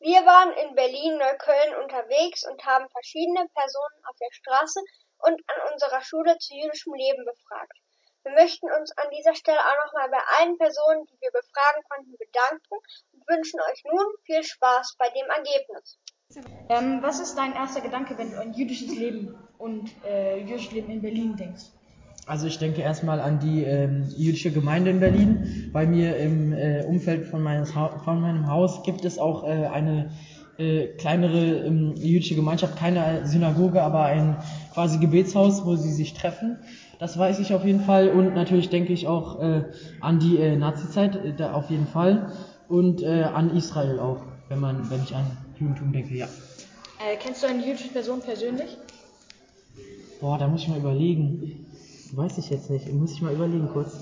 Wir waren in Berlin-Neukölln unterwegs und haben verschiedene Personen auf der Straße und an unserer Schule zu jüdischem Leben befragt. Wir möchten uns an dieser Stelle auch nochmal bei allen Personen, die wir befragen konnten, bedanken und wünschen euch nun viel Spaß bei dem Ergebnis. Was ist dein erster Gedanke, wenn du an jüdisches Leben und jüdisches Leben in Berlin denkst? Also ich denke erstmal an die jüdische Gemeinde in Berlin. Bei mir im Umfeld von meinem Haus gibt es auch eine kleinere jüdische Gemeinschaft, keine Synagoge, aber ein quasi Gebetshaus, wo sie sich treffen. Das weiß ich auf jeden Fall, und natürlich denke ich auch an die Nazizeit, da auf jeden Fall, und an Israel auch, wenn ich an Judentum denke, ja. Kennst du eine jüdische Person persönlich? Boah, da muss ich mal überlegen. Weiß ich jetzt nicht, muss ich mal überlegen kurz.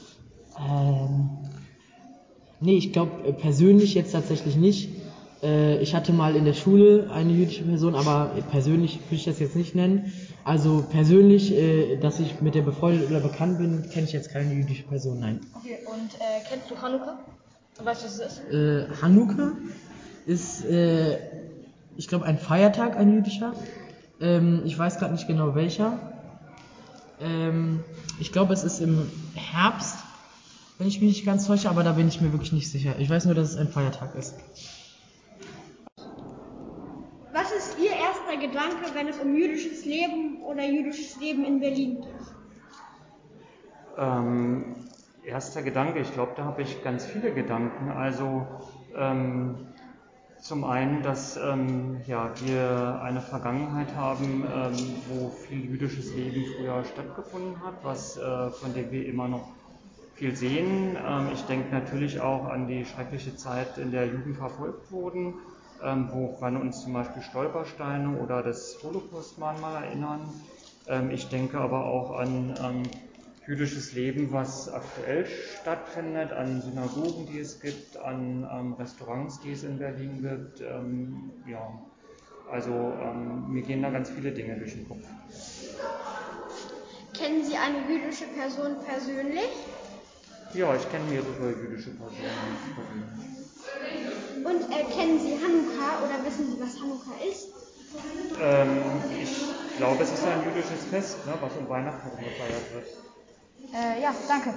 Nee, ich glaube persönlich jetzt tatsächlich nicht. Ich hatte mal in der Schule eine jüdische Person, aber persönlich würde ich das jetzt nicht nennen. Also persönlich, dass ich mit der befreundet oder bekannt bin, kenne ich jetzt keine jüdische Person, nein. Okay, und kennst du Chanukka? Weißt du, was es ist? Chanukka ist, ich glaube, ein Feiertag, ein jüdischer. Ich weiß gerade nicht genau welcher. Ich glaube, es ist im Herbst, wenn ich mich nicht ganz täusche, aber da bin ich mir wirklich nicht sicher. Ich weiß nur, dass es ein Feiertag ist. Was ist Ihr erster Gedanke, wenn es um jüdisches Leben oder jüdisches Leben in Berlin geht? Erster Gedanke, ich glaube, da habe ich ganz viele Gedanken. Also zum einen, dass wir eine Vergangenheit haben, wo viel jüdisches Leben früher stattgefunden hat, von dem wir immer noch viel sehen. Ich denke natürlich auch an die schreckliche Zeit, in der Juden verfolgt wurden, woran uns zum Beispiel Stolpersteine oder das Holocaust-Mahnmal erinnern. Ich denke aber auch an jüdisches Leben, was aktuell stattfindet, an Synagogen, die es gibt, an Restaurants, die es in Berlin gibt. Mir gehen da ganz viele Dinge durch den Kopf. Kennen Sie eine jüdische Person persönlich? Ja, ich kenne mehrere jüdische Personen. Und kennen Sie Hanukkah oder wissen Sie, was Hanukkah ist? Ich glaube, es ist ein jüdisches Fest, ne, was um Weihnachten gefeiert wird. Ja, danke.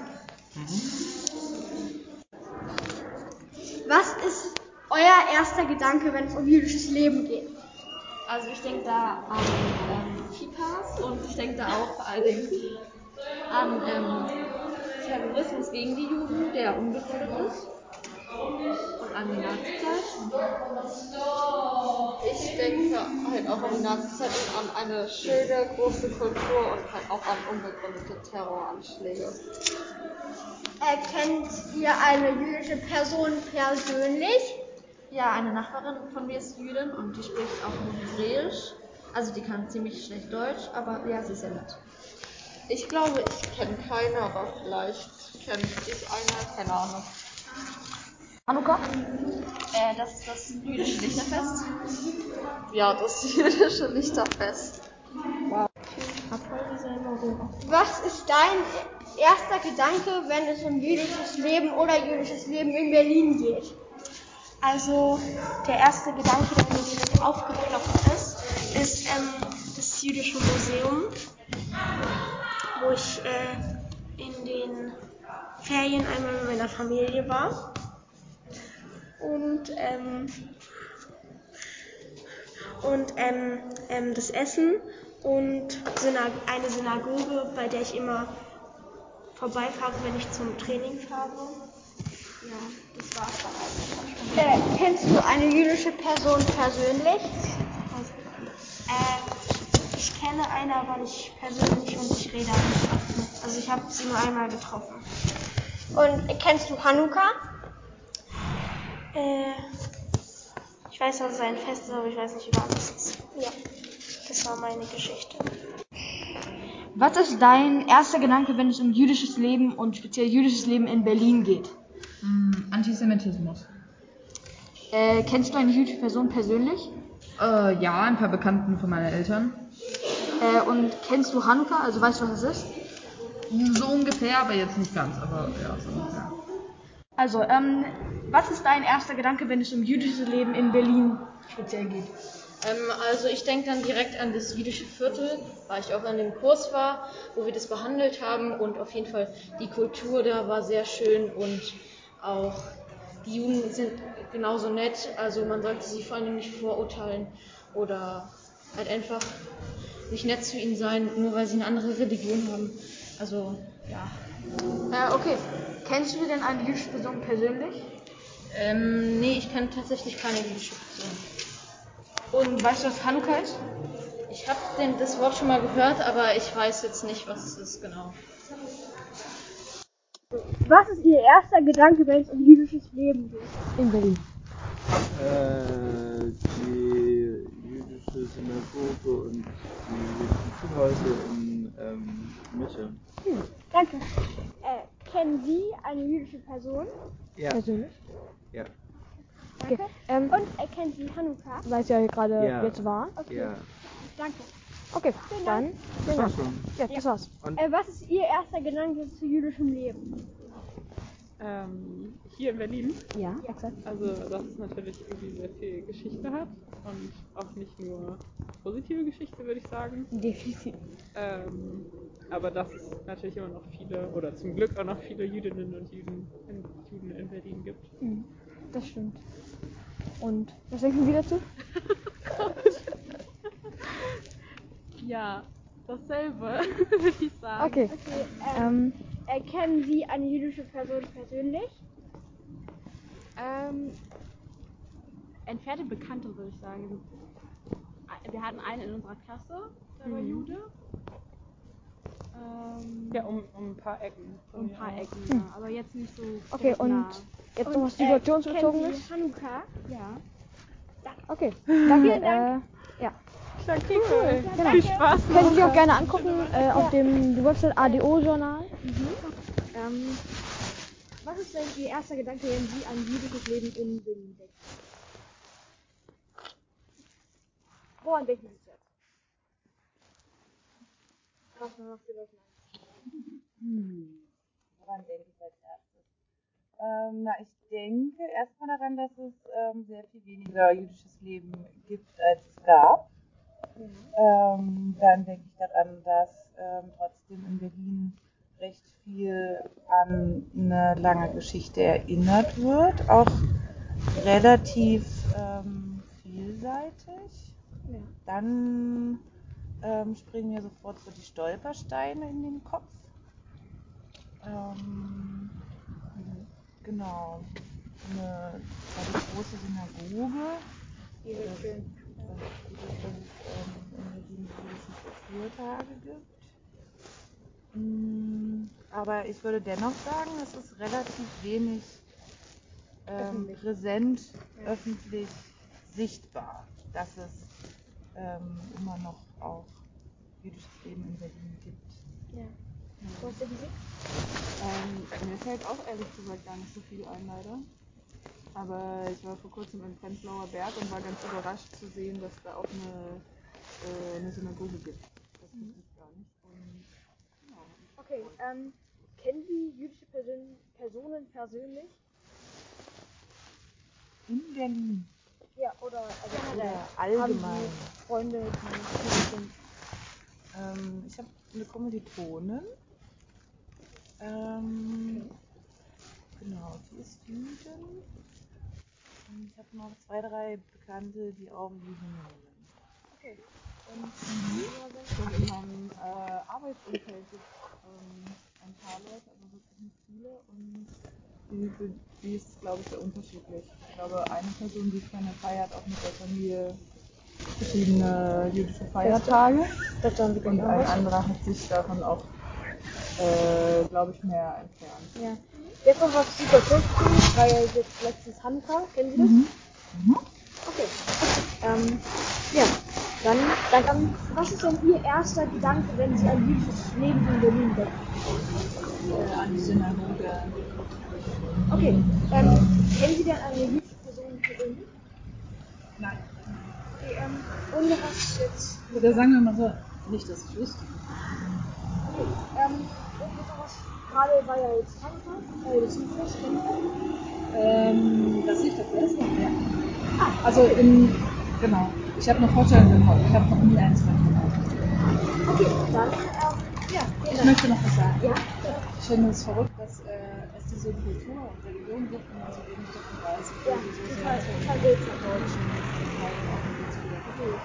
Was ist euer erster Gedanke, wenn es um jüdisches Leben geht? Also ich denke da an Kitas und ich denke da auch vor allen Dingen an Terrorismus gegen die Juden, der unbegründet ist, und an die Nazizeit. Ich denke halt auch an die Nazizeit und an eine schöne, große Kultur und halt auch an unbegründete Terroranschläge. Kennt ihr eine jüdische Person persönlich? Ja, eine Nachbarin von mir ist Jüdin und die spricht auch nur Hebräisch. Also die kann ziemlich schlecht Deutsch, aber ja, sie ist sehr nett. Ich glaube, ich kenne keine, aber vielleicht kenne ich eine, keine Ahnung. Chanukka? Das ist das jüdische Lichterfest. Ja, das jüdische Lichterfest. Was ist dein erster Gedanke, wenn es um jüdisches Leben oder jüdisches Leben in Berlin geht? Also der erste Gedanke, der mir direkt aufgeploppt ist das Jüdische Museum, wo ich in den Ferien einmal mit meiner Familie war. Und das Essen und eine Synagoge, bei der ich immer vorbeifahre, wenn ich zum Training fahre. Ja, das war's dann eigentlich. Kennst du eine jüdische Person persönlich? Ich kenne eine, aber nicht persönlich, und ich rede auch nicht oft mit. Also ich habe sie nur einmal getroffen. Und kennst du Hanukkah? Ich weiß, dass es ein Fest ist, aber ich weiß nicht, wie alles ist. Ja, das war meine Geschichte. Was ist dein erster Gedanke, wenn es um jüdisches Leben und speziell jüdisches Leben in Berlin geht? Antisemitismus. Kennst du eine jüdische Person persönlich? Ja, ein paar Bekannten von meinen Eltern. Und kennst du Hanukkah? Also weißt du, was es ist? So ungefähr, aber jetzt nicht ganz, aber ja, so ungefähr. Also, Was ist dein erster Gedanke, wenn es um jüdisches Leben in Berlin speziell geht? Also ich denke dann direkt an das jüdische Viertel, weil ich auch an dem Kurs war, wo wir das behandelt haben und auf jeden Fall die Kultur da war sehr schön und auch die Juden sind genauso nett, also man sollte sie vor allem nicht vorurteilen oder halt einfach nicht nett zu ihnen sein, nur weil sie eine andere Religion haben. Also, ja. Okay. Kennst du denn eine jüdische Person persönlich? Nee, ich kenne tatsächlich keine jüdische Person. Und weißt du, was Hanukkah ist? Ich habe das Wort schon mal gehört, aber ich weiß jetzt nicht, was es ist genau. Was ist Ihr erster Gedanke, wenn es um jüdisches Leben geht? In Berlin. Die jüdische Synagoge und die jüdischen Schulhäuser in Mitte. Danke. Kennen Sie eine jüdische Person? Ja. Persönlich? Ja. Danke. Und kennen Sie Hanukkah? Weil es ja gerade jetzt war. Okay. Ja. Danke. Okay, dann. Das war's schon. Ja, das war's. Was ist Ihr erster Gedanke zu jüdischem Leben? Hier in Berlin. Ja, exakt. Also, dass es natürlich irgendwie sehr viel Geschichte hat und auch nicht nur positive Geschichte, würde ich sagen. Definitiv. Aber dass es natürlich immer noch viele, oder zum Glück auch noch viele Jüdinnen und Juden in Berlin gibt. Das stimmt. Und was denken Sie dazu? Ja, dasselbe, würde ich sagen. Okay. Kennen Sie eine jüdische Person persönlich? Entfernte Bekannte, würde ich sagen. Wir hatten einen in unserer Klasse, der war Jude. Ja, um ein paar Ecken. Um ein paar Ecken, ja. Aber jetzt nicht so. Okay, und nah. jetzt noch was situationsbezogen Kennen ist? Sie Hanukkah? Ja. Okay, danke. Ja. Okay, cool. Genau. Viel Spaß. Können Sie sich auch gerne angucken auf dem Website ADO-Journal. Was ist denn Ihr erster Gedanke, wenn Sie an jüdisches Leben in Berlin denken? Woran denken Sie zuerst? Was noch für das Woran denke ich als erstes? Ich denke erstmal daran, dass es sehr viel weniger jüdisches Leben gibt, als es gab. Dann denke ich daran, dass trotzdem in Berlin recht viel an eine lange Geschichte erinnert wird, auch relativ vielseitig. Ja. Dann springen mir sofort so die Stolpersteine in den Kopf. Genau. Eine große Synagoge. Die wird schön. Dass es in Berlin jüdische Kulturtage gibt. Aber ich würde dennoch sagen, es ist relativ wenig präsent öffentlich sichtbar, dass es immer noch auch jüdisches Leben in Berlin gibt. Ja. Was denken Sie? Mir fällt auch ehrlich gesagt gar nicht so viel ein, leider. Aber ich war vor kurzem in Prenzlauer Berg und war ganz überrascht zu sehen, dass da auch eine Synagoge gibt. Das wusste ich gar nicht. Und, ja. Okay, kennen Sie jüdische Personen persönlich? In Berlin? Ja, oder allgemein. Haben Sie Freunde, die sind? Ich habe eine Kommilitonin. Genau, die ist Jüdin. Und ich habe noch 2, 3 Bekannte, die auch Jüdinnen sind. Okay. Und in meinem Arbeitsumfeld gibt es ein paar Leute, aber wirklich nicht viele. Und für die ist es, glaube ich, sehr unterschiedlich. Ich glaube, eine Person, die ich kenne, feiert auch mit der Familie verschiedene jüdische Feiertage. Und ein anderer hat sich davon auch, glaube ich, mehr entfernt. Ja. Jetzt noch was Situationsbezogen, weil jetzt letztes Hanukkah, kennen Sie das? Okay. Ja, dann, was ist denn Ihr erster Gedanke, wenn Sie an jüdisches Leben in Berlin denken? An die Synagoge. Okay, kennen Sie denn eine jüdische Person persönlich? Nein. Okay, und was jetzt? Oder sagen wir mal so, nicht, dass ich wüsste. Okay, und jetzt noch was, gerade war ja jetzt Hanukkah, beziehungsweise kennen Sie? Also genau. Ich habe eine Vorstellung bekommen. Ich habe noch nie eins mitgemacht. Okay, dann Ja, ich möchte noch was sagen. Ja. Ich finde es verrückt, dass es diese Kultur und Religion gibt, und man so wenig davon weiß. Ja, Die so total sehr zum seltsam. deutschen Teil auch mit dazu gehört.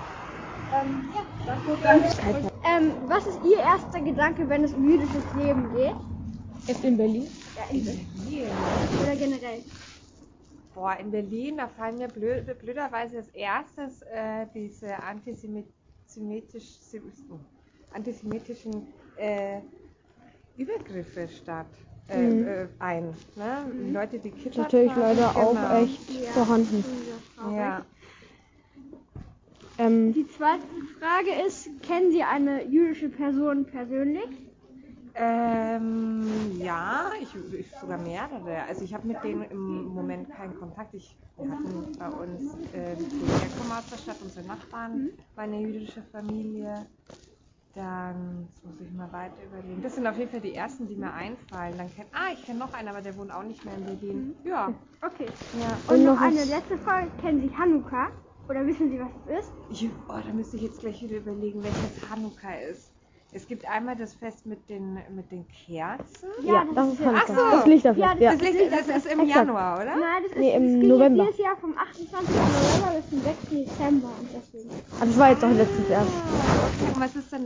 Was ist Ihr erster Gedanke, wenn es um jüdisches Leben geht? Ist in Berlin? Ja, in Berlin. Oder generell? Boah, in Berlin, da fallen mir blöderweise als erstes diese antisemitischen Übergriffe ein. Ne? Leute, die Kinder Natürlich tragen, leider genau. auch echt vorhanden. Ja. Die zweite Frage ist, kennen Sie eine jüdische Person persönlich? Ja, ich sogar mehrere. Also ich habe mit denen im Moment keinen Kontakt. Wir hatten bei uns, wir kommen aus der Stadt, unsere Nachbarn, meine jüdische Familie. Dann, jetzt muss ich mal weiter überlegen. Das sind auf jeden Fall die ersten, die mir einfallen. Ich kenne noch einen, aber der wohnt auch nicht mehr in Berlin. Ja. Okay. Ja. Und noch eine letzte Frage, kennen Sie Hanukkah? Oder wissen Sie, was es ist? Da müsste ich jetzt gleich wieder überlegen, welches Hanukkah ist. Es gibt einmal das Fest mit den Kerzen. Ja, das ist Hanukkah. Ach so. Das Lichterfest. Das ist im Januar, oder? Nein, das im geht November. dieses Jahr vom 28. November bis zum 6. Dezember. Und deswegen. Das war jetzt auch letztens erst. Okay, und was ist denn